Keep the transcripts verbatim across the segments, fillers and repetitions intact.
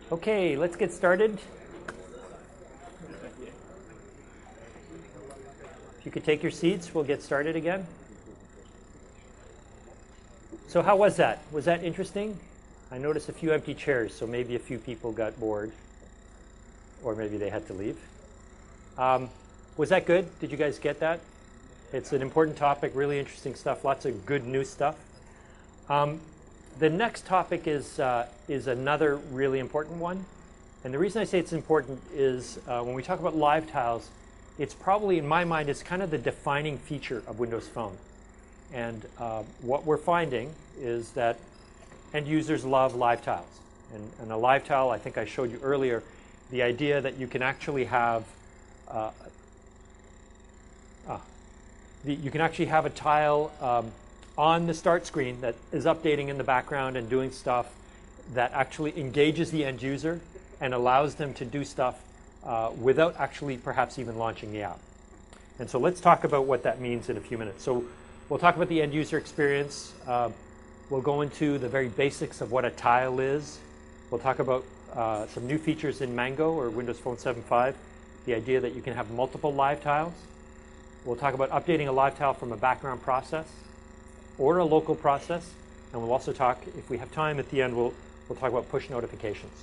Okay, let's get started. If you could take your seats, we'll get started again. So how was that? Was that interesting? I noticed a few empty chairs, so maybe a few people got bored, or maybe they had to leave. Um, was that good? Did you guys get that? It's an important topic, really interesting stuff, lots of good new stuff. Um, the next topic is, uh, is another really important one. And the reason I say it's important is uh, when we talk about live tiles, it's probably, in my mind, it's kind of the defining feature of Windows Phone. And uh, what we're finding is that end users love live tiles. And, and a live tile, I think I showed you earlier, the idea that you can actually have uh, ah, the, you can actually have a tile um, on the start screen that is updating in the background and doing stuff that actually engages the end user and allows them to do stuff uh, without actually perhaps even launching the app. And so let's talk about what that means in a few minutes. So we'll talk about the end user experience. Uh, we'll go into the very basics of what a tile is. We'll talk about uh, some new features in Mango or Windows Phone seven point five, the idea that you can have multiple live tiles. We'll talk about updating a live tile from a background process or a local process. And we'll also talk, if we have time at the end, we'll, we'll talk about push notifications.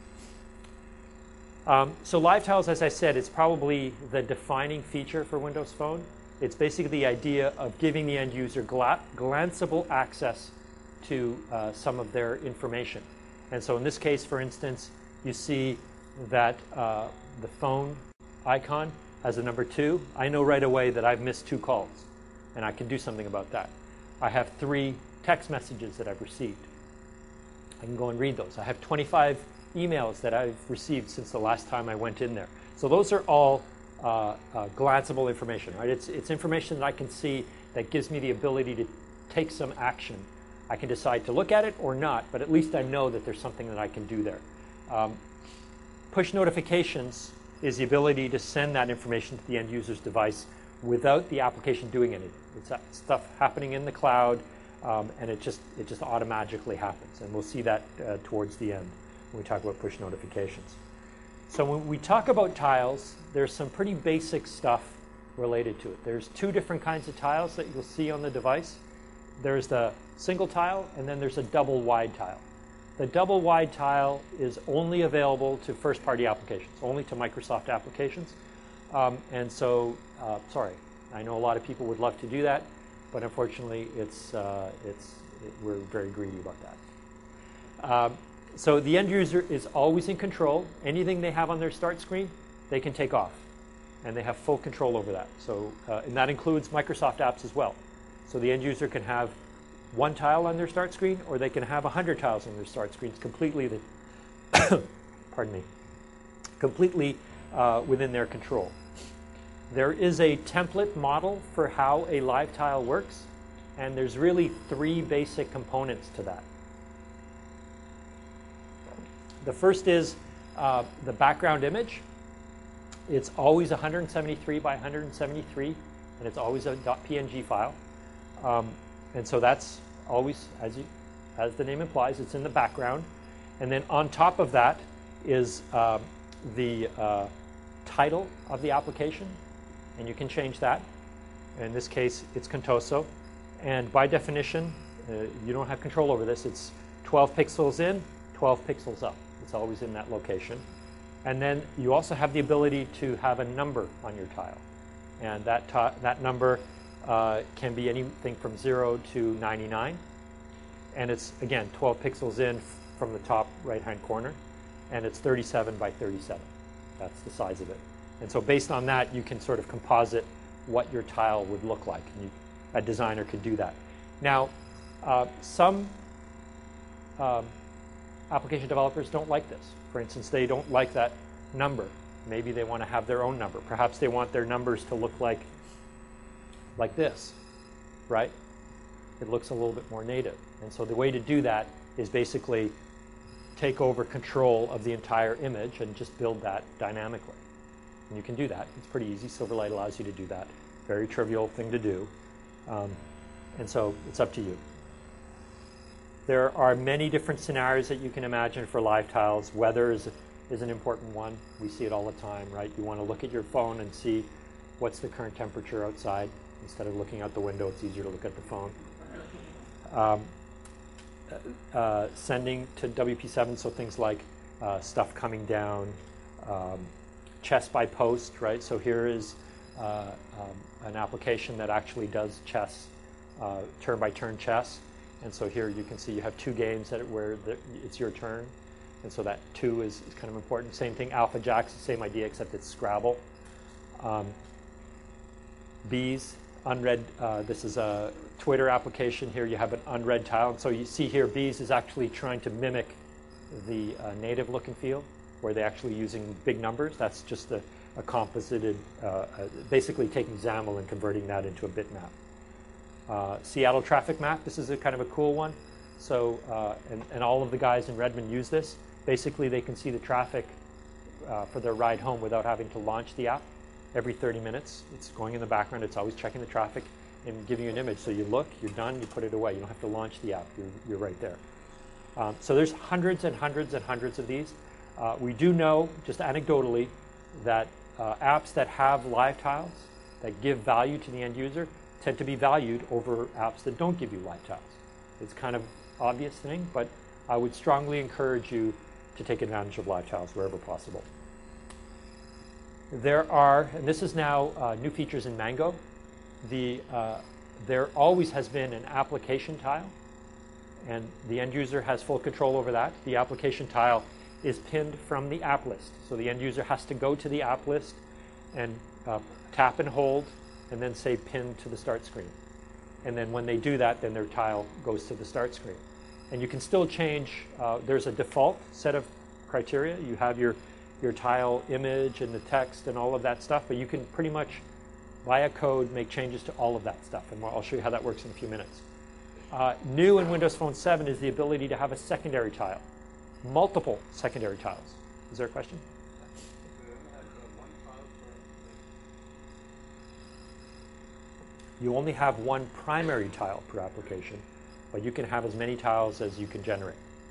Um, so live tiles, as I said, is probably the defining feature for Windows Phone. It's basically the idea of giving the end user gla glanceable access to uh, some of their information. And so in this case, for instance, you see that uh, the phone icon has a number two. I know right away that I've missed two calls, and I can do something about that. I have three text messages that I've received. I can go and read those. I have twenty-five emails that I've received since the last time I went in there. So those are all uh, uh, glanceable information, right? It's, it's information that I can see that gives me the ability to take some action. I can decide to look at it or not, but at least I know that there's something that I can do there. Um, push notifications is the ability to send that information to the end user's device without the application doing anything. It's stuff happening in the cloud, um, and it just, it just automatically happens. And we'll see that uh, towards the end when we talk about push notifications. So when we talk about tiles, there's some pretty basic stuff related to it. There's two different kinds of tiles that you'll see on the device. There's the single tile, and then there's a double wide tile. The double wide tile is only available to first-party applications, only to Microsoft applications. Um, and so, uh, sorry, I know a lot of people would love to do that, but unfortunately, it's, uh, it's, it, we're very greedy about that. Um, so the end user is always in control. Anything they have on their start screen, they can take off, and they have full control over that. So, uh, and that includes Microsoft apps as well. So the end user can have one tile on their start screen, or they can have one hundred tiles on their start screens, completely, the pardon me, completely uh, within their control. There is a template model for how a live tile works, and there's really three basic components to that. The first is uh, the background image. It's always one hundred seventy-three by one hundred seventy-three, and it's always a .png file. Um, and so that's always, as, you, as the name implies, it's in the background. And then on top of that is uh, the uh, title of the application, and you can change that. In this case, it's Contoso. And by definition, uh, you don't have control over this. It's twelve pixels in, twelve pixels up. It's always in that location. And then you also have the ability to have a number on your tile. And that, that number uh, can be anything from zero to ninety-nine. And it's, again, twelve pixels in from the top right-hand corner. And it's thirty-seven by thirty-seven. That's the size of it. And so based on that, you can sort of composite what your tile would look like. And you, a designer could do that. Now, uh, some um, application developers don't like this. For instance, they don't like that number. Maybe they want to have their own number. Perhaps they want their numbers to look like, like this, right? It looks a little bit more native. And so the way to do that is basically take over control of the entire image and just build that dynamically. And you can do that. It's pretty easy. Silverlight allows you to do that. Very trivial thing to do. Um, and so it's up to you. There are many different scenarios that you can imagine for live tiles. Weather is, is an important one. We see it all the time, right? You want to look at your phone and see what's the current temperature outside. Instead of looking out the window, it's easier to look at the phone. Um, uh, sending to W P seven, so things like uh, stuff coming down, um, chess by post, right? So here is uh, um, an application that actually does chess, uh, turn-by-turn chess. And so here you can see you have two games that where the, it's your turn. And so that two is, is kind of important. Same thing, AlphaJack's the same idea, except it's Scrabble. Um, bees, unread, uh, this is a Twitter application. Here you have an unread tile. And so you see here bees is actually trying to mimic the uh, native look and feel, where they're actually using big numbers. That's just a, a composited, uh, uh, basically taking XAML and converting that into a bitmap. Uh, Seattle traffic map, this is a kind of a cool one. So, uh, and, and all of the guys in Redmond use this. Basically, they can see the traffic uh, for their ride home without having to launch the app. Every thirty minutes, it's going in the background. It's always checking the traffic and giving you an image. So you look, you're done, you put it away. You don't have to launch the app. You're, you're right there. Um, so there's hundreds and hundreds and hundreds of these. Uh, we do know, just anecdotally, that uh, apps that have live tiles, that give value to the end user, tend to be valued over apps that don't give you live tiles. It's kind of obvious thing, but I would strongly encourage you to take advantage of live tiles wherever possible. There are, and this is now uh, new features in Mango. The, uh, there always has been an application tile, and the end user has full control over that. The application tile is pinned from the app list. So the end user has to go to the app list and uh, tap and hold, and then say pin to the start screen. And then when they do that, then their tile goes to the start screen. And you can still change, uh, there's a default set of criteria. You have your, your tile image and the text and all of that stuff, but you can pretty much, via code, make changes to all of that stuff. And I'll show you how that works in a few minutes. Uh, new in Windows Phone seven is the ability to have a secondary tile, multiple secondary tiles. Is there a question? You only have one primary tile per application, but you can have as many tiles as you can generate.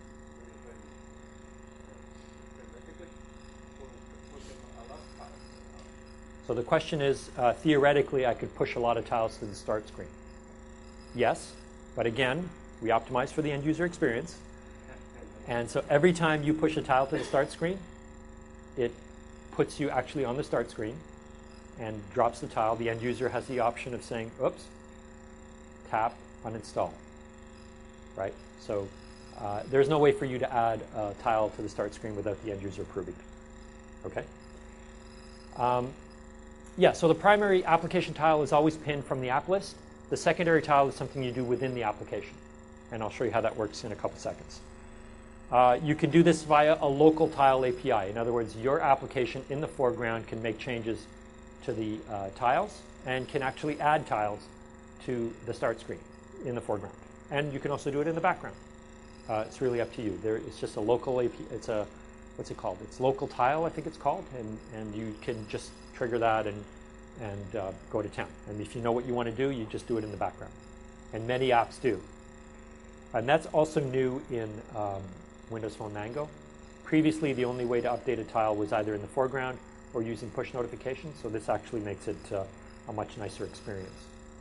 So the question is, uh, theoretically, I could push a lot of tiles to the start screen. Yes, but again, we optimize for the end user experience. And so every time you push a tile to the start screen, it puts you actually on the start screen and drops the tile. The end user has the option of saying, oops, tap, uninstall, right? So uh, there's no way for you to add a tile to the start screen without the end user approving it, okay? Um, yeah, so the primary application tile is always pinned from the app list. The secondary tile is something you do within the application, and I'll show you how that works in a couple seconds. Uh, you can do this via a local tile A P I. In other words, your application in the foreground can make changes to the uh, tiles and can actually add tiles to the start screen in the foreground. And you can also do it in the background. Uh, it's really up to you. There, it's just a local A P I. It's a, what's it called? It's local tile, I think it's called. And, and you can just trigger that and, and uh, go to town. And if you know what you want to do, you just do it in the background. And many apps do. And that's also new in um, Windows Phone Mango. Previously, the only way to update a tile was either in the foreground or using push notifications, so this actually makes it uh, a much nicer experience.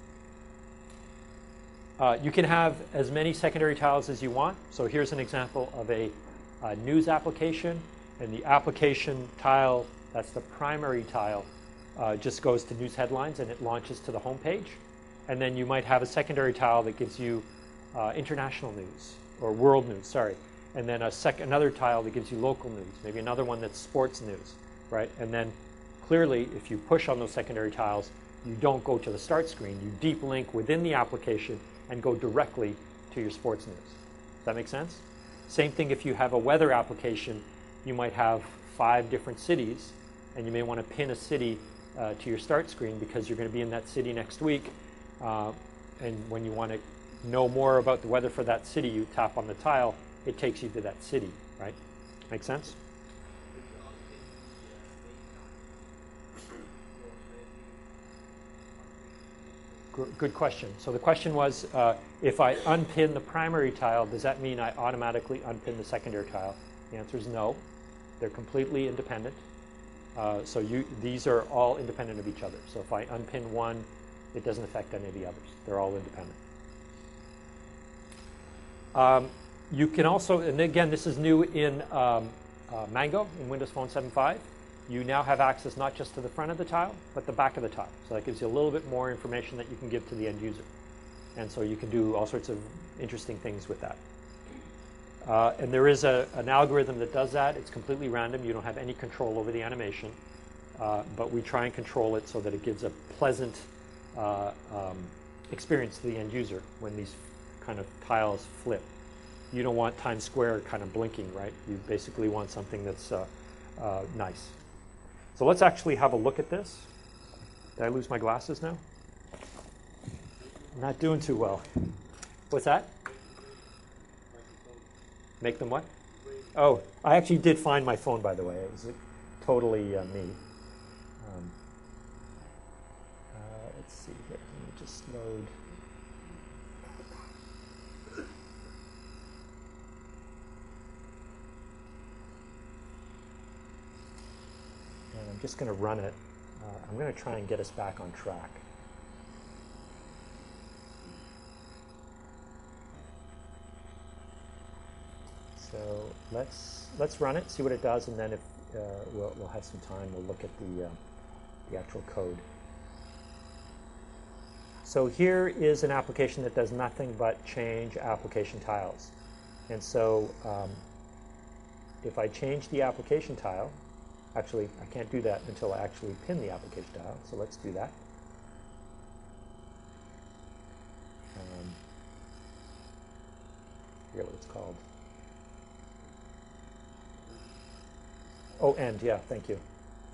Uh, you can have as many secondary tiles as you want. So here's an example of a, a news application, and the application tile, that's the primary tile, uh, just goes to news headlines and it launches to the home page. And then you might have a secondary tile that gives you uh, international news, or world news, sorry. And then a sec another tile that gives you local news, maybe another one that's sports news, right? And then clearly, if you push on those secondary tiles, you don't go to the start screen. You deep link within the application and go directly to your sports news. Does that make sense? Same thing if you have a weather application, you might have five different cities, and you may want to pin a city uh, to your start screen because you're going to be in that city next week. Uh, and when you want to know more about the weather for that city, you tap on the tile, it takes you to that city, right? Make sense? good question. So the question was, uh, if I unpin the primary tile, does that mean I automatically unpin the secondary tile? The answer is no. They're completely independent. Uh, so you, these are all independent of each other. So if I unpin one, it doesn't affect any of the others. They're all independent. Um, you can also, and again, this is new in um, uh, Mango, in Windows Phone seven point five. You now have access not just to the front of the tile, but the back of the tile. So that gives you a little bit more information that you can give to the end user. And so you can do all sorts of interesting things with that. Uh, and there is a, an algorithm that does that. It's completely random. You don't have any control over the animation. Uh, but we try and control it so that it gives a pleasant uh, um, experience to the end user when these kind of tiles flip. You don't want Times Square kind of blinking, right? You basically want something that's uh, uh, nice. So let's actually have a look at this. Did I lose my glasses now? I'm not doing too well. What's that? Make them what? Oh, I actually did find my phone, by the way. It was totally uh, me. Um, uh, let's see here. Let me just load. And I'm just going to run it. Uh, I'm going to try and get us back on track. So let's let's run it, see what it does, and then if uh, we'll, we'll have some time, we'll look at the uh, the actual code. So here is an application that does nothing but change application tiles. And so um, if I change the application tile, actually I can't do that until I actually pin the application tile. So let's do that. Um, I forget what it's called. Oh, end, yeah, thank you.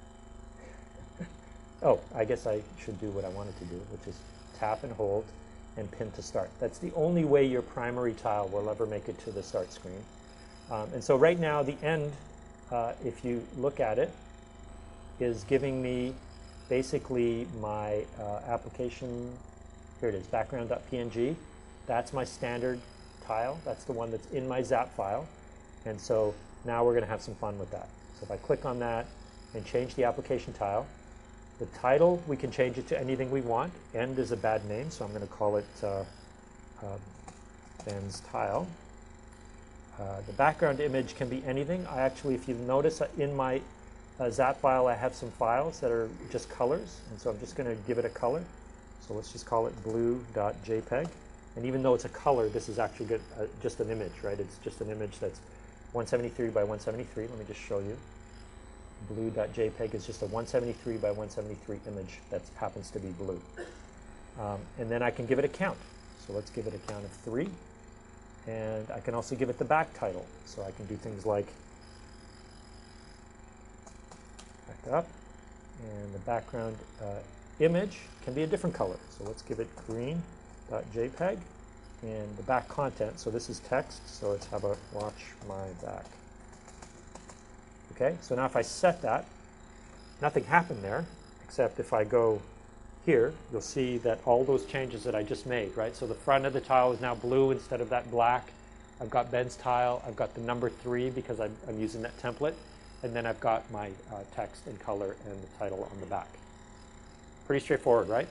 Oh, I guess I should do what I wanted to do, which is tap and hold and pin to start. That's the only way your primary tile will ever make it to the start screen. Um, and so right now, the end, uh, if you look at it, is giving me basically my uh, application, here it is, background.png. That's my standard tile. That's the one that's in my zap file. And so now we're going to have some fun with that. So if I click on that and change the application tile, the title, we can change it to anything we want. End is a bad name, so I'm going to call it uh, uh, Ben's tile. Uh, the background image can be anything. I actually, if you notice, in my uh, zap file, I have some files that are just colors, and so I'm just going to give it a color. So let's just call it blue.jpg. And even though it's a color, this is actually good, uh, just an image, right? It's just an image that's one seventy-three by one seventy-three. Let me just show you. Blue.jpg is just a one seventy-three by one seventy-three image that happens to be blue. Um, and then I can give it a count. So let's give it a count of three. And I can also give it the back title. So I can do things like back up. And the background uh, image can be a different color. So let's give it green.jpg. And the back content, so this is text, so let's have a watch my back. Okay, so now if I set that, nothing happened there, except if I go here, you'll see that all those changes that I just made, right? So the front of the tile is now blue instead of that black. I've got Ben's tile, I've got the number three because I'm, I'm using that template, and then I've got my uh, text and color and the title on the back. Pretty straightforward, right?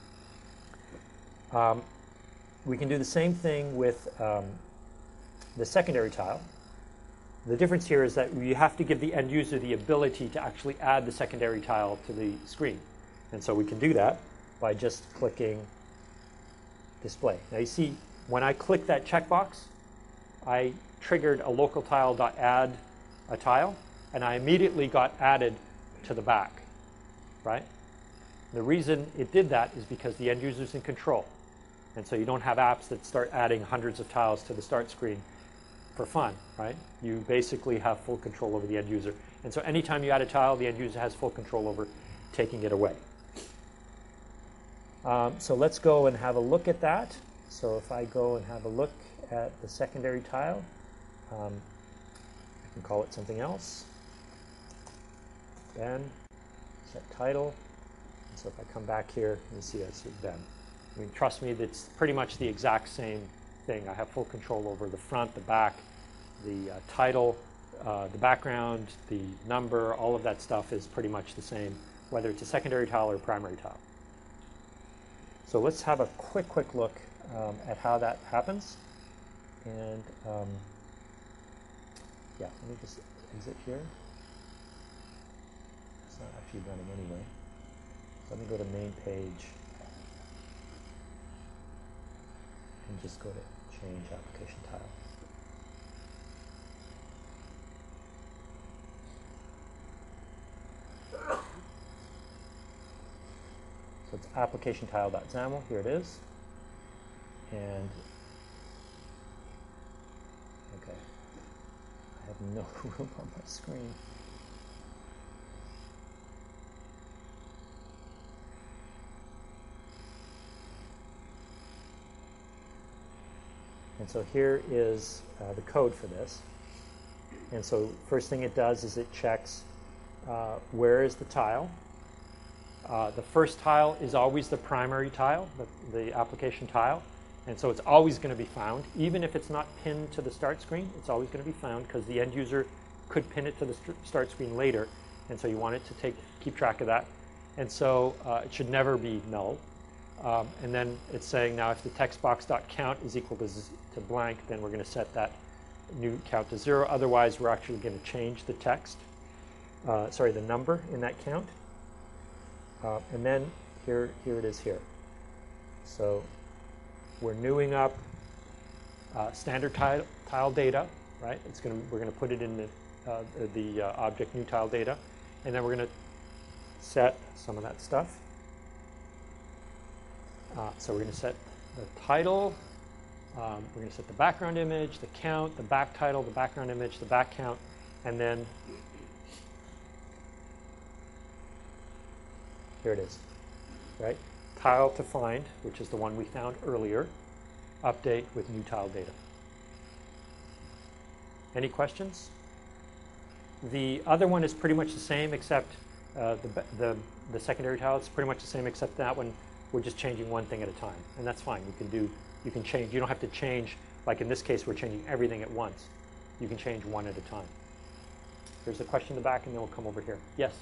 Um, We can do the same thing with um, the secondary tile. The difference here is that you have to give the end user the ability to actually add the secondary tile to the screen. And so we can do that by just clicking display. Now you see, when I click that checkbox, I triggered a local tile.add a tile, and I immediately got added to the back, right? The reason it did that is because the end user's in control. And so you don't have apps that start adding hundreds of tiles to the start screen for fun, right? You basically have full control over the end user. And so anytime you add a tile, the end user has full control over taking it away. Um, so let's go and have a look at that. So if I go and have a look at the secondary tile, um, I can call it something else. Ben, set title. And so if I come back here, you see I see Ben. I mean, trust me, that's pretty much the exact same thing. I have full control over the front, the back, the uh, title, uh, the background, the number, all of that stuff is pretty much the same, whether it's a secondary tile or a primary tile. So let's have a quick, quick look um, at how that happens. And um, yeah, let me just exit here. It's not actually running anyway. So let me go to main page and just go to change application tile. So it's application tile.xaml, here it is. And okay, I have no room on my screen. And so here is uh, the code for this. And so first thing it does is it checks uh, where is the tile. Uh, the first tile is always the primary tile, the, the application tile. And so it's always going to be found. Even if it's not pinned to the start screen, it's always going to be found because the end user could pin it to the st start screen later. And so you want it to take keep track of that. And so uh, it should never be null. Um, and then it's saying now if the text box.count is equal to, to blank, then we're going to set that new count to zero. Otherwise, we're actually going to change the text, uh, sorry, the number in that count. Uh, and then here, here it is here. So we're newing up uh, standard tile, tile data, right? It's going to, we're going to put it in the, uh, the uh, object new tile data. And then we're going to set some of that stuff. Uh, so we're going to set the title, um, we're going to set the background image, the count, the back title, the background image, the back count, and then here it is, right? Tile to find, which is the one we found earlier, update with new tile data. Any questions? The other one is pretty much the same, except uh, the, the, the secondary tile is pretty much the same, except that one we're just changing one thing at a time, and that's fine. You can do, you can change. You don't have to change, like in this case, we're changing everything at once. You can change one at a time. There's a question in the back, and then we'll come over here. Yes?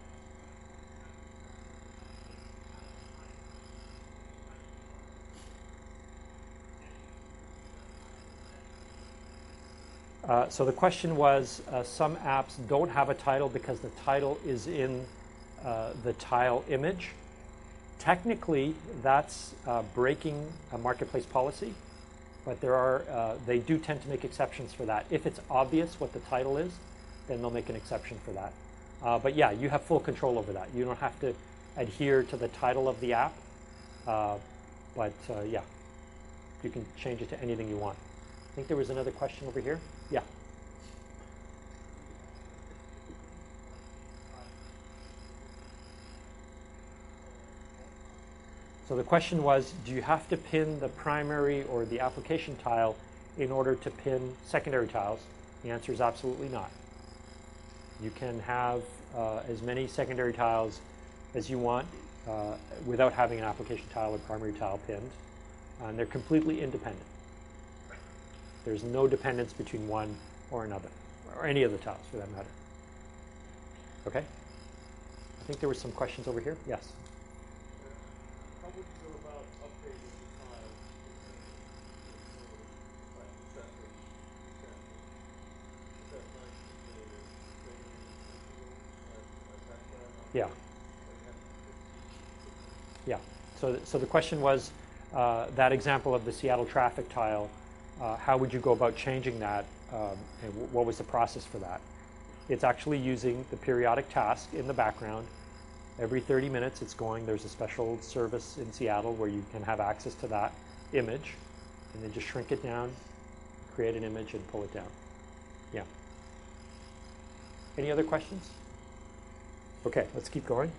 Uh, so the question was, uh, some apps don't have a title because the title is in uh, the tile image. Technically, that's uh, breaking a marketplace policy, but there are, uh, they do tend to make exceptions for that. If it's obvious what the title is, then they'll make an exception for that. Uh, but yeah, you have full control over that. You don't have to adhere to the title of the app, uh, but uh, yeah, you can change it to anything you want. I think there was another question over here. Yeah. So the question was, do you have to pin the primary or the application tile in order to pin secondary tiles? The answer is absolutely not. You can have uh, as many secondary tiles as you want uh, without having an application tile or primary tile pinned. And they're completely independent. There's no dependence between one or another, or any of the tiles for that matter. Okay? I think there were some questions over here. Yes? How would you go about updating the tile like separate example? Is that like the background? Yeah. Yeah. So, so the question was uh, that example of the Seattle traffic tile. Uh, how would you go about changing that, um, and w what was the process for that? It's actually using the periodic task in the background. Every thirty minutes it's going, there's a special service in Seattle where you can have access to that image, and then just shrink it down, create an image, and pull it down. Yeah. Any other questions? Okay, let's keep going.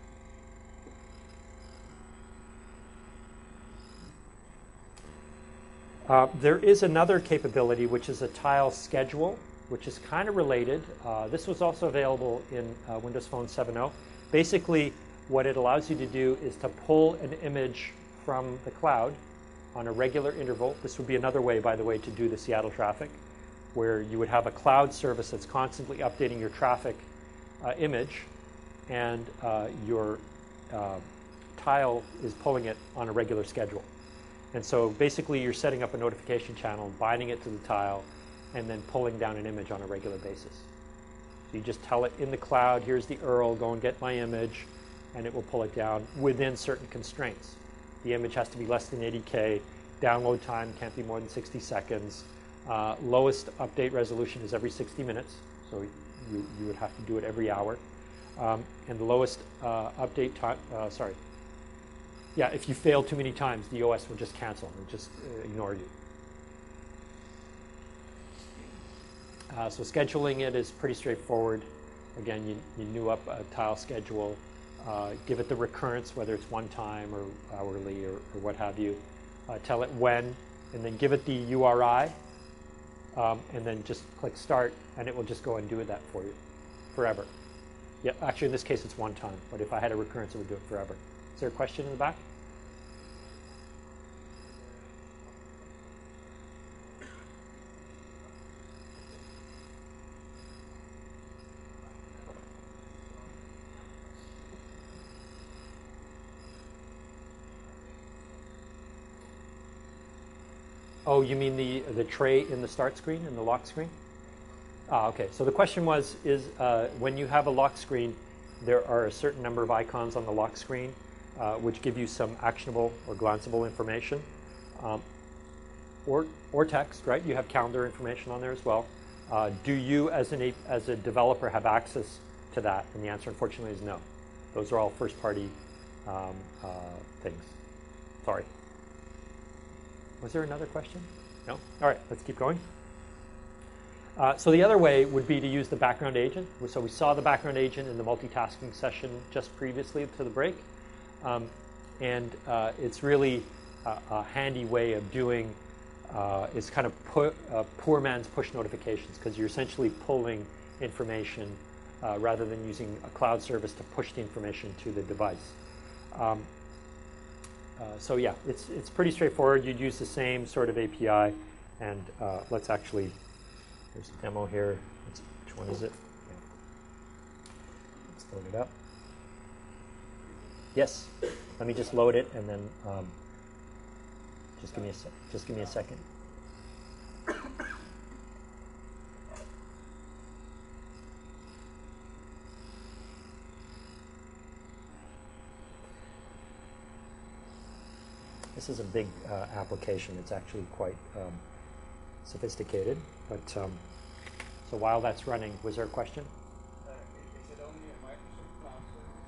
Uh, there is another capability, which is a tile schedule, which is kind of related. Uh, this was also available in uh, Windows Phone seven point oh. Basically, what it allows you to do is to pull an image from the cloud on a regular interval. This would be another way, by the way, to do the Seattle traffic, where you would have a cloud service that's constantly updating your traffic uh, image, and uh, your uh, tile is pulling it on a regular schedule. And so basically you're setting up a notification channel, binding it to the tile, and then pulling down an image on a regular basis. So you just tell it in the cloud, here's the U R L, go and get my image, and it will pull it down within certain constraints. The image has to be less than eighty K, download time can't be more than sixty seconds, uh, lowest update resolution is every sixty minutes, so you, you would have to do it every hour. Um, and the lowest uh, update time, uh, sorry, yeah, if you fail too many times, the O S will just cancel and just uh, ignore you. Uh, so scheduling it is pretty straightforward. Again, you, you new up a tile schedule, uh, give it the recurrence, whether it's one time or hourly or, or what have you. Uh, tell it when, and then give it the U R I, um, and then just click start, and it will just go and do that for you forever. Yeah, actually in this case it's one time, but if I had a recurrence, it would do it forever. Is there a question in the back? Oh, you mean the, the tray in the start screen, in the lock screen? Ah, okay. So the question was, is uh, when you have a lock screen, there are a certain number of icons on the lock screen uh, which give you some actionable or glanceable information, um, or, or text, right? You have calendar information on there as well. Uh, do you, as, an, as a developer, have access to that? And the answer, unfortunately, is no. Those are all first-party um, uh, things. Sorry. Was there another question? No? All right, let's keep going. Uh, so the other way would be to use the background agent. So we saw the background agent in the multitasking session just previously to the break. Um, and uh, it's really a, a handy way of doing, uh, it's kind of pu uh, poor man's push notifications, because you're essentially pulling information uh, rather than using a cloud service to push the information to the device. Um, Uh, so yeah, it's, it's pretty straightforward. You'd use the same sort of A P I, and uh, let's actually, there's a demo here. Let's, which one is it? Yeah. Let's load it up. Yes, let me just load it, and then um, just give me a sec. Just give me a second. This is a big uh, application. It's actually quite um, sophisticated. But um, so while that's running, was there a question? Uh, is it only a Microsoft Cloud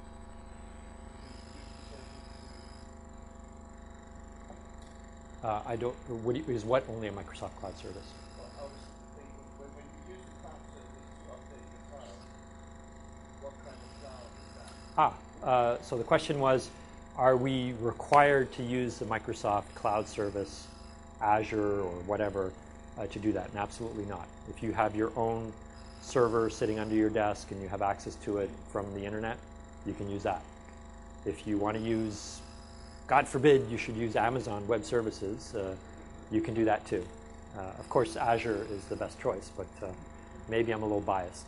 service? Uh, I don't. What do you, is what only a Microsoft Cloud service? Well, I was thinking, when, when you use the cloud service to update your file, what kind of cloud is that? Ah, uh, so the question was, are we required to use the Microsoft Cloud Service, Azure, or whatever, uh, to do that? And absolutely not. If you have your own server sitting under your desk and you have access to it from the internet, you can use that. If you want to use, God forbid, you should use Amazon Web Services, uh, you can do that too. Uh, of course, Azure is the best choice, but uh, maybe I'm a little biased.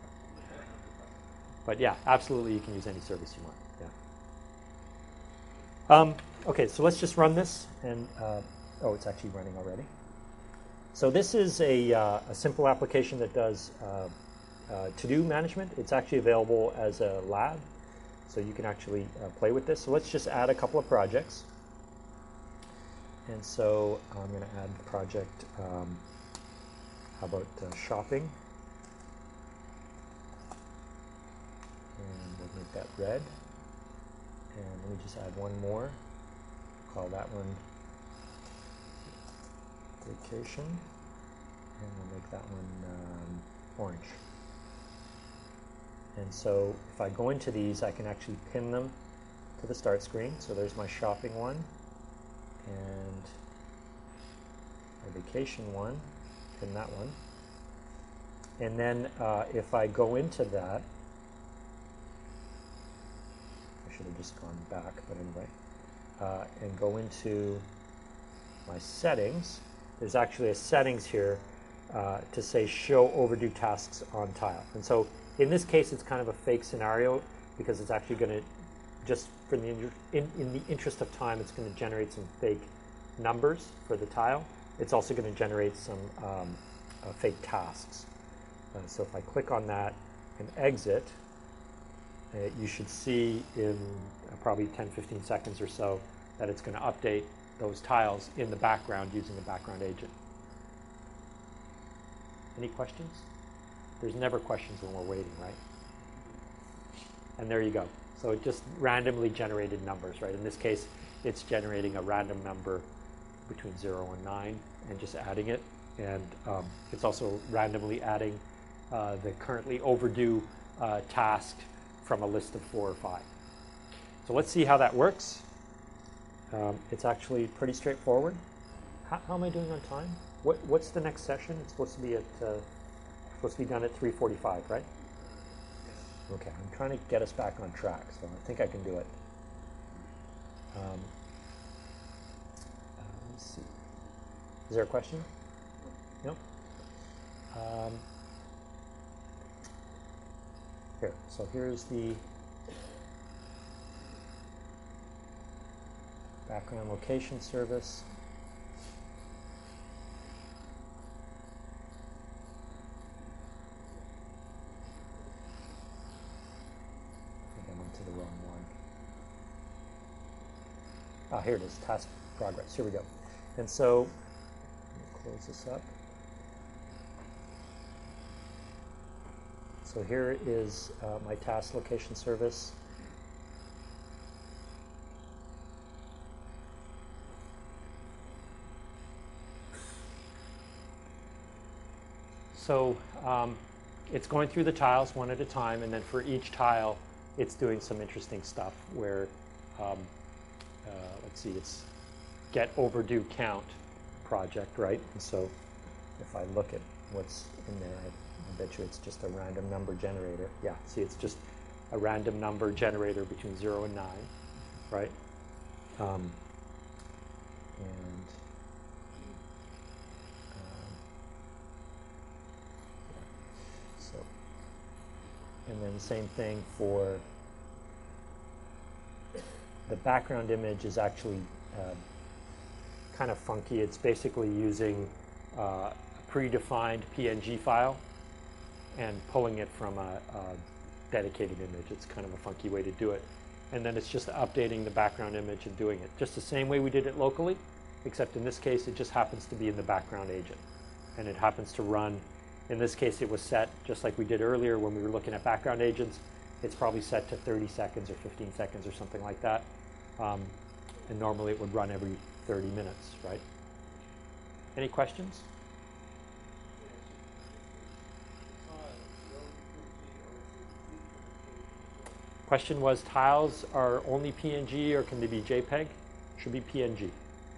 But yeah, absolutely, you can use any service you want. Yeah. Um, okay, so let's just run this, and uh, oh, it's actually running already. So this is a, uh, a simple application that does uh, uh, to-do management. It's actually available as a lab, so you can actually uh, play with this. So let's just add a couple of projects. And so I'm going to add the project, um, how about uh, shopping? And we'll make that red. And let me just add one more. Call that one vacation. And we'll make that one um, orange. And so if I go into these, I can actually pin them to the start screen. So there's my shopping one. And my vacation one. Pin that one. And then uh, if I go into that, should have just gone back, but anyway. uh, and go into my settings, there's actually a settings here uh, to say show overdue tasks on tile. And so in this case, it's kind of a fake scenario because it's actually going to, just for the in, in the interest of time, it's going to generate some fake numbers for the tile. It's also going to generate some um, uh, fake tasks. Uh, so if I click on that and exit, uh, you should see in uh, probably ten, fifteen seconds or so that it's going to update those tiles in the background using the background agent. Any questions? There's never questions when we're waiting, right? And there you go. So it just randomly generated numbers, right? In this case, it's generating a random number between zero and nine and just adding it. And um, it's also randomly adding uh, the currently overdue uh, task from a list of four or five. So let's see how that works. Um, it's actually pretty straightforward. How, how am I doing on time? What, what's the next session? It's supposed to be at uh, supposed to be done at three forty-five, right? Okay, I'm trying to get us back on track, so I think I can do it. Um, uh, let's see. Is there a question? No? Um, here, so here's the background location service. The wrong one. Ah, here it is, task progress. Here we go. And so, let me close this up. So here is uh, my task location service. So um, it's going through the tiles one at a time, and then for each tile, it's doing some interesting stuff where, um, uh, let's see, it's get overdue count project, right? And so if I look at what's in there, I, I bet you it's just a random number generator. Yeah, see, it's just a random number generator between zero and nine, right? Um, and um, yeah. So. And then same thing for the background image is actually uh, kind of funky. It's basically using uh, a predefined P N G file and pulling it from a, a dedicated image. It's kind of a funky way to do it. And then it's just updating the background image and doing it just the same way we did it locally, except in this case it just happens to be in the background agent. And it happens to run. In this case, it was set, just like we did earlier when we were looking at background agents, it's probably set to thirty seconds or fifteen seconds or something like that. Um, and normally it would run every thirty minutes, right? Any questions? Question was, tiles are only P N G or can they be JPEG? Should be P N G.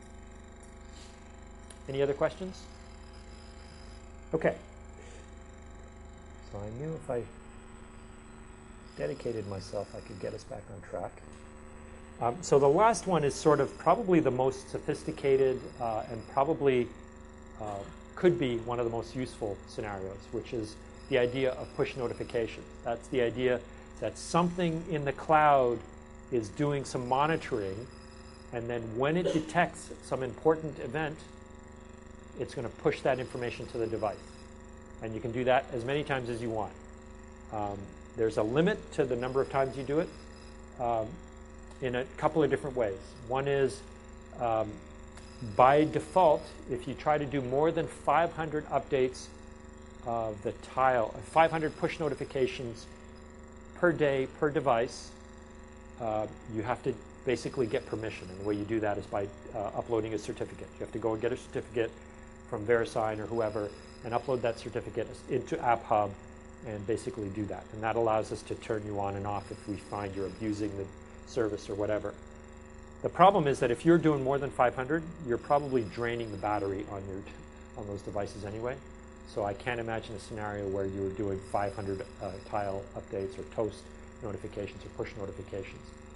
Any other questions? Okay. So I knew if I dedicated myself, I could get us back on track. Um, so the last one is sort of probably the most sophisticated uh, and probably uh, could be one of the most useful scenarios, which is the idea of push notification. That's the idea that something in the cloud is doing some monitoring, and then when it detects some important event, it's going to push that information to the device. And you can do that as many times as you want. Um, there's a limit to the number of times you do it um, in a couple of different ways. One is um, by default, if you try to do more than five hundred updates of the tile, five hundred push notifications per day per device, uh, you have to basically get permission. And the way you do that is by uh, uploading a certificate. You have to go and get a certificate from VeriSign or whoever and upload that certificate into AppHub and basically do that. And that allows us to turn you on and off if we find you're abusing the service or whatever. The problem is that if you're doing more than five hundred, you're probably draining the battery on your on those devices anyway. So I can't imagine a scenario where you're doing five hundred uh, tile updates or toast notifications or push notifications.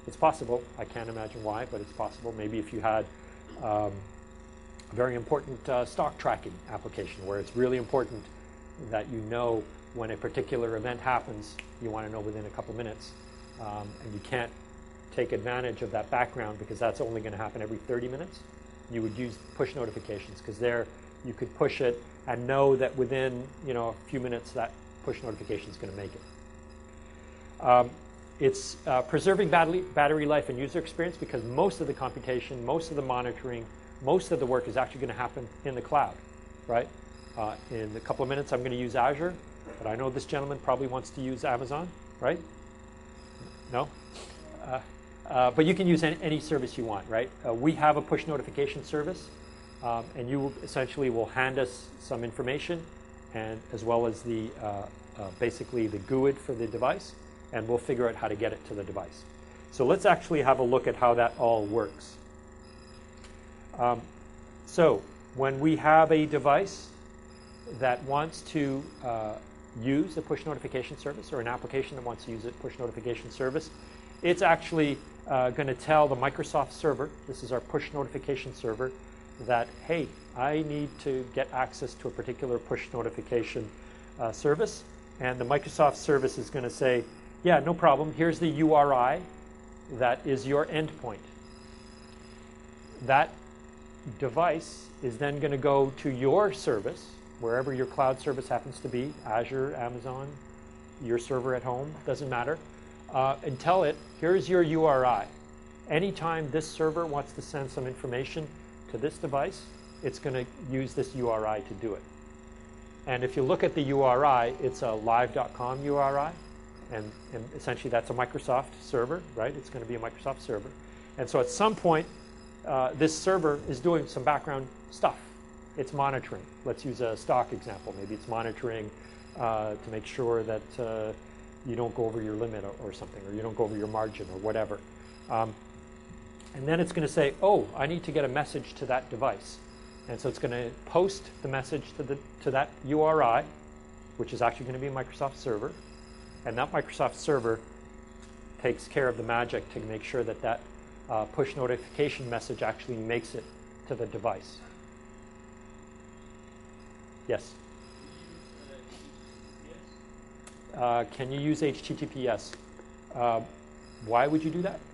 It's possible. I can't imagine why, but it's possible. Maybe if you had um, a very important uh, stock tracking application where it's really important that you know when a particular event happens, you want to know within a couple minutes, um, and you can't take advantage of that background because that's only going to happen every thirty minutes, you would use push notifications, because there you could push it and know that within you know a few minutes that push notification is going to make it. Um, it's uh, preserving battery, battery life and user experience, because most of the computation, most of the monitoring, most of the work is actually going to happen in the cloud, right? Uh, in a couple of minutes I'm going to use Azure, but I know this gentleman probably wants to use Amazon, right? No? Uh, uh, but you can use any, any service you want, right? Uh, we have a push notification service, um, and you essentially will hand us some information, and as well as the uh, uh, basically the G U I D for the device, and we'll figure out how to get it to the device. So let's actually have a look at how that all works. Um, so when we have a device that wants to uh, use a push notification service, or an application that wants to use a push notification service, it's actually uh, going to tell the Microsoft server, this is our push notification server, that, hey, I need to get access to a particular push notification uh, service. And the Microsoft service is going to say, yeah, no problem. Here's the U R I that is your endpoint. That device is then going to go to your service, wherever your cloud service happens to be, Azure, Amazon, your server at home, doesn't matter, uh, and tell it, here's your U R I. Anytime this server wants to send some information to this device, it's going to use this U R I to do it. And if you look at the U R I, it's a live dot com U R I, and, and essentially that's a Microsoft server, right? It's going to be a Microsoft server. And so at some point, uh, this server is doing some background stuff. It's monitoring. Let's use a stock example. Maybe it's monitoring uh, to make sure that uh, you don't go over your limit or, or something, or you don't go over your margin or whatever. Um, and then it's going to say, oh, I need to get a message to that device. And so it's going to post the message to, the, to that U R I, which is actually going to be a Microsoft server. And that Microsoft server takes care of the magic to make sure that that uh, push notification message actually makes it to the device. Yes? Uh, can you use H T T P S? Uh, why would you do that?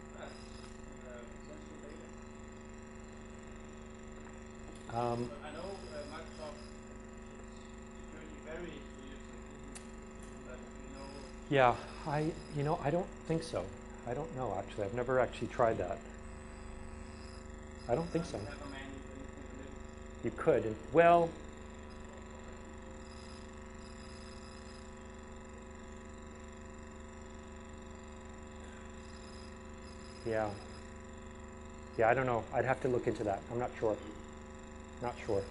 Um, I know uh, Microsoft security very but you know. Yeah, I you know I don't think so. I don't know actually. I've never actually tried that. I don't think so. You could. And, well. Yeah. Yeah, I don't know. I'd have to look into that. I'm not sure. Not sure.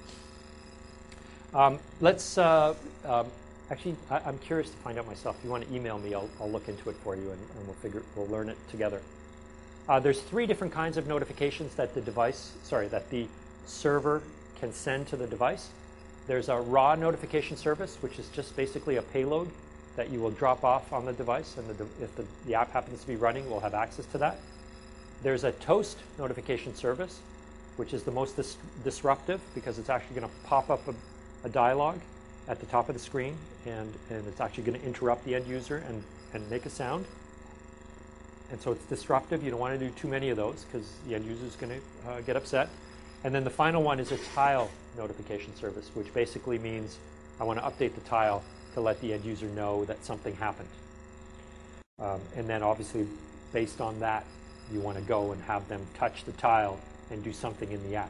Um, let's, uh, um, actually, I, I'm curious to find out myself. If you want to email me, I'll, I'll look into it for you, and, and we'll figure, we'll learn it together. Uh, there's three different kinds of notifications that the device, sorry, that the server can send to the device. There's a raw notification service, which is just basically a payload that you will drop off on the device, and the, if the, the app happens to be running, we'll have access to that. There's a toast notification service, which is the most dis disruptive, because it's actually going to pop up a, a dialogue at the top of the screen, and, and it's actually going to interrupt the end user and, and make a sound. And so it's disruptive. You don't want to do too many of those, because the end user is going to uh, get upset. And then the final one is a tile notification service, which basically means I want to update the tile to let the end user know that something happened. Um, and then obviously, based on that, you want to go and have them touch the tile and do something in the app.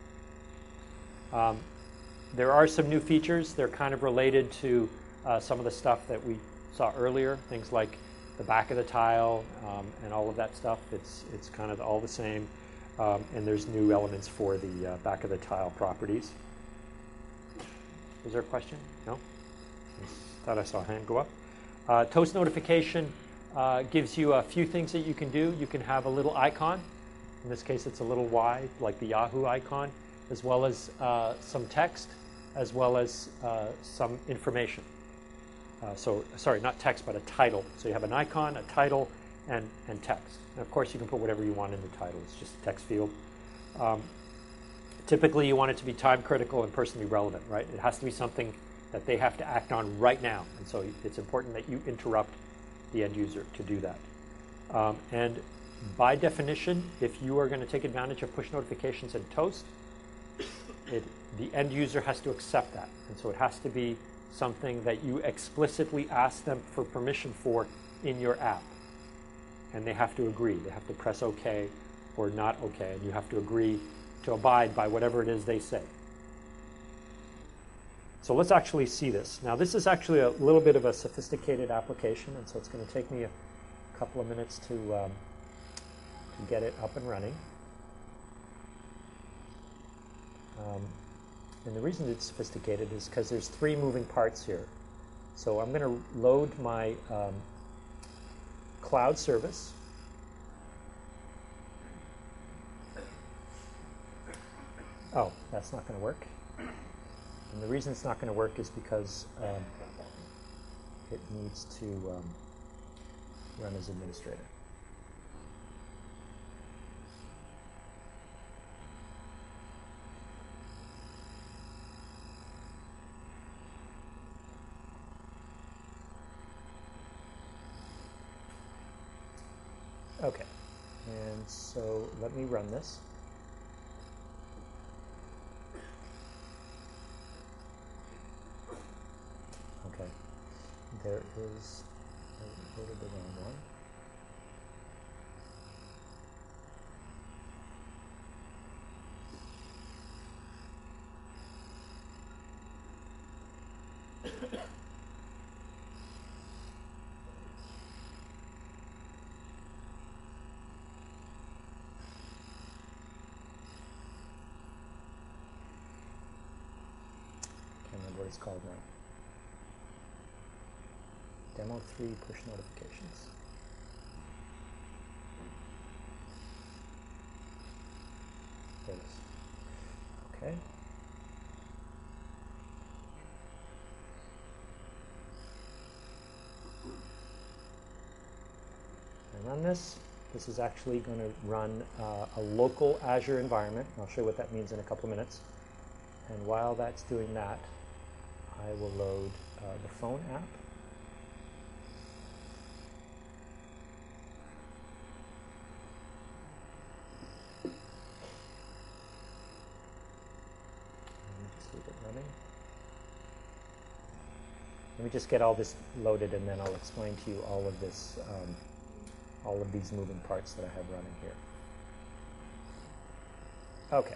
Um, there are some new features. They're kind of related to uh, some of the stuff that we saw earlier, things like the back of the tile um, and all of that stuff. It's, it's kind of all the same. Um, and there's new elements for the uh, back of the tile properties. Was there a question? No? I thought I saw a hand go up. Uh, Toast notification uh, gives you a few things that you can do. You can have a little icon. In this case, it's a little Y, like the Yahoo icon, as well as uh, some text, as well as uh, some information. Uh, so, sorry, not text, but a title. So you have an icon, a title, and, and text. And of course, you can put whatever you want in the title. It's just a text field. Um, typically, you want it to be time critical and personally relevant, right? It has to be something that they have to act on right now. And so it's important that you interrupt the end user to do that. Um, and by definition, if you are going to take advantage of push notifications in Toast, it, the end user has to accept that. And so it has to be something that you explicitly ask them for permission for in your app. And they have to agree. They have to press OK or not OK. And you have to agree to abide by whatever it is they say. So let's actually see this. Now, this is actually a little bit of a sophisticated application, and so it's going to take me a couple of minutes to, um, to get it up and running. Um, and the reason it's sophisticated is because there's three moving parts here. So I'm going to load my um, cloud service. Oh, that's not going to work. And the reason it's not going to work is because um, it needs to um, run as administrator. Okay, and so let me run this. Okay, there is, I loaded the wrong one. Can't remember what it's called now. Demo three push notifications. There it is. Okay. I run this. This is actually going to run uh, a local Azure environment. I'll show you what that means in a couple of minutes. And while that's doing that, I will load uh, the phone app. Let me just get all this loaded, and then I'll explain to you all of this, um, all of these moving parts that I have running here. Okay.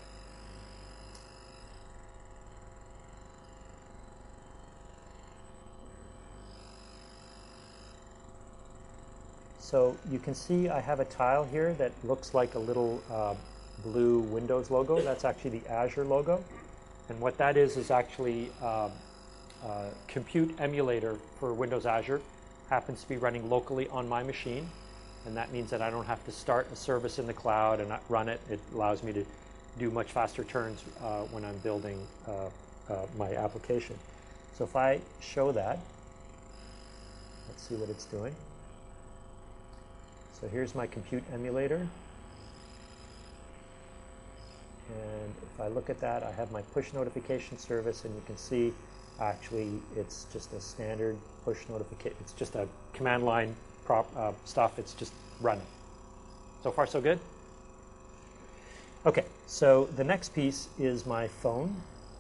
So you can see I have a tile here that looks like a little uh, blue Windows logo. That's actually the Azure logo. And what that is is actually um, Uh, compute emulator for Windows Azure. Happens to be running locally on my machine, and that means that I don't have to start a service in the cloud and not run it. It allows me to do much faster turns uh, when I'm building uh, uh, my application. So if I show that, let's see what it's doing. So here's my compute emulator, and if I look at that, I have my push notification service, and you can see actually, it's just a standard push notification. It's just a command line prop uh, stuff. It's just running. So far, so good? Okay, so the next piece is my phone.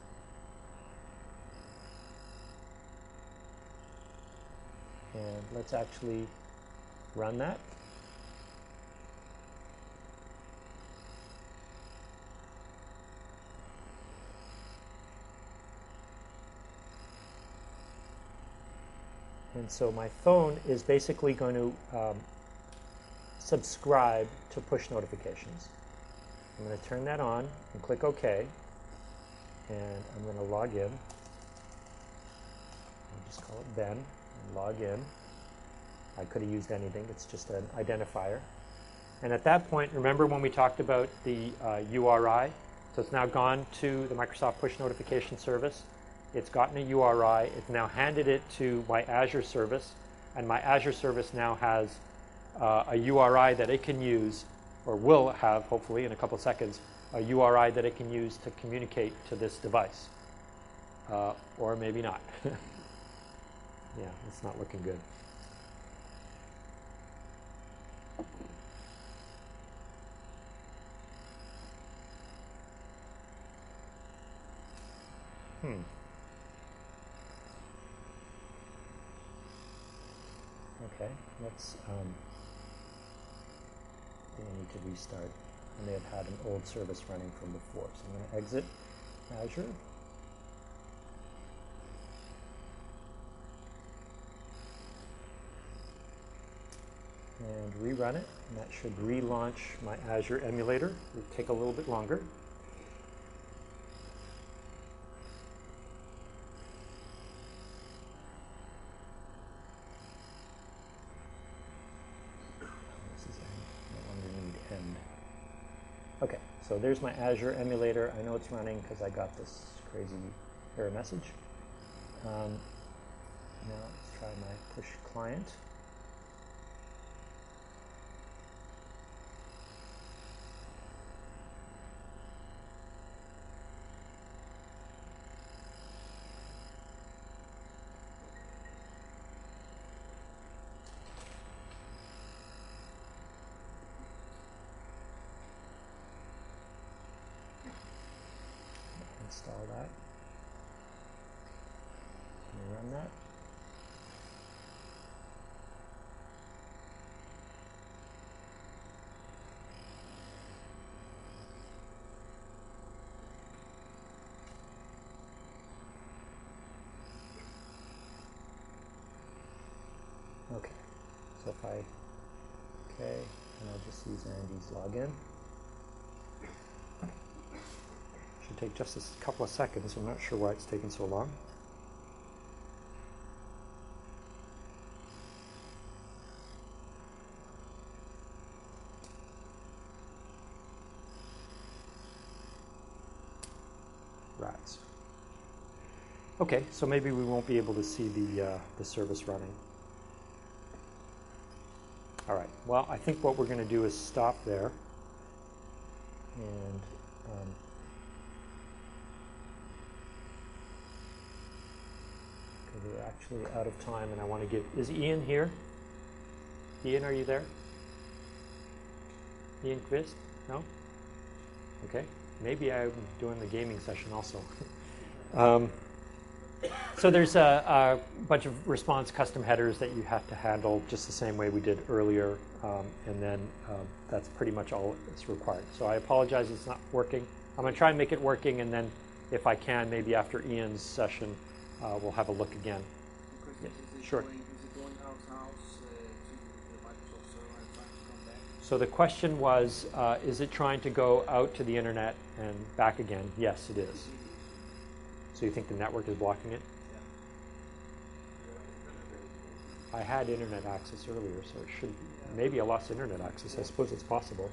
And let's actually run that. And so my phone is basically going to um, subscribe to push notifications. I'm going to turn that on and click OK. And I'm going to log in. I'll just call it Ben and log in. I could have used anything. It's just an identifier. And at that point, remember when we talked about the uh, U R I? So it's now gone to the Microsoft Push Notification Service. It's gotten a U R I. It's now handed it to my Azure service, and my Azure service now has uh, a U R I that it can use, or will have, hopefully, in a couple seconds, a U R I that it can use to communicate to this device. Uh, or maybe not. Yeah, it's not looking good. Hmm. Okay, let's, um, I need to restart. I may have had an old service running from before. So I'm going to exit Azure. And rerun it, and that should relaunch my Azure emulator. It'll take a little bit longer. This is end. No longer need end. Okay, so there's my Azure emulator. I know it's running because I got this crazy error message. Um, now let's try my push client. Install that. Can we run that? Okay, so if I, okay, and I'll just use Andy's login. Should take just a couple of seconds. I'm not sure why it's taking so long. Rats. Okay, so maybe we won't be able to see the, uh, the service running. All right, well, I think what we're going to do is stop there. And um, we're actually out of time, and I want to give, is Ian here? Ian, are you there? Ian Quist? No? Okay, maybe I'm doing the gaming session also. um, so there's a, a bunch of response custom headers that you have to handle just the same way we did earlier, um, and then uh, that's pretty much all that's required. So I apologize it's not working. I'm going to try and make it working, and then if I can, maybe after Ian's session, uh, we'll have a look again. Yeah, is it sure. Going, is it going out-house uh, to the Microsoft server and trying to come back? So the question was, uh, is it trying to go out to the internet and back again? Yes, it is. So you think the network is blocking it? Yeah. I had internet access earlier, so it should, maybe I lost internet access. I suppose it's possible.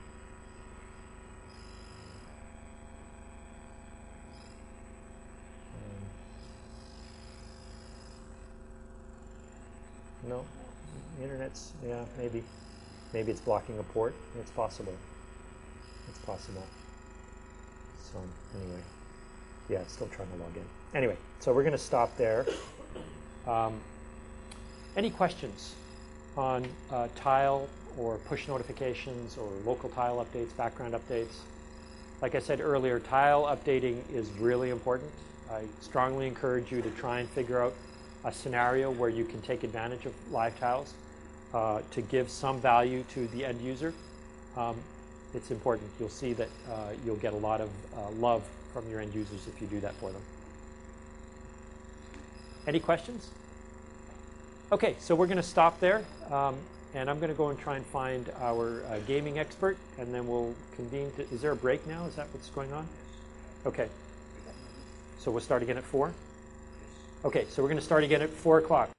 Um, no, internet's, yeah, maybe. Maybe it's blocking a port. It's possible. It's possible. So anyway, yeah, it's still trying to log in. Anyway, so we're going to stop there. Um, any questions on uh, tile or push notifications or local tile updates, background updates? Like I said earlier, tile updating is really important. I strongly encourage you to try and figure out a scenario where you can take advantage of live tiles uh, to give some value to the end user. Um, it's important. You'll see that uh, you'll get a lot of uh, love from your end users if you do that for them. Any questions? Okay, so we're going to stop there, um, and I'm going to go and try and find our uh, gaming expert, and then we'll convene. To, is there a break now? Is that what's going on? Okay. So we'll start again at four? Okay, so we're going to start again at four o'clock.